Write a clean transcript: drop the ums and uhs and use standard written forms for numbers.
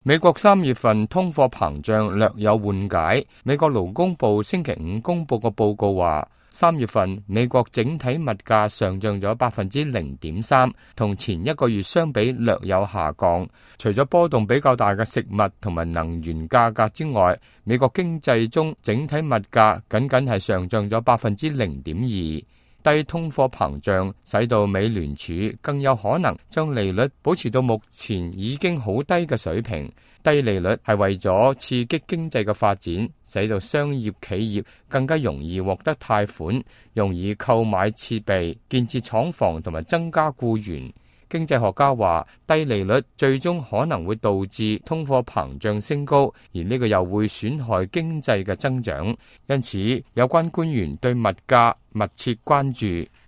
美國3月份通貨膨脹略有緩解。美國勞工部星期五公布個報告話，3月份美國整體物價上漲咗0.3%，同前一個月相比略有下降。除咗波動比較大嘅食物同埋能源價格之外，美國經濟中整體物價僅僅係上漲咗0.2%。低通貨膨脹使到美聯儲更有可能將利率保持到目前已經好低嘅水平。低利率係為咗刺激經濟嘅發展，使到商業企業更加容易獲得貸款，容易購買設備、建設廠房同埋增加僱員。經濟學家話，低利率最終可能會導致通貨膨脹升高，而呢個又會損害經濟嘅增長。因此，有關官員對物價密切關注。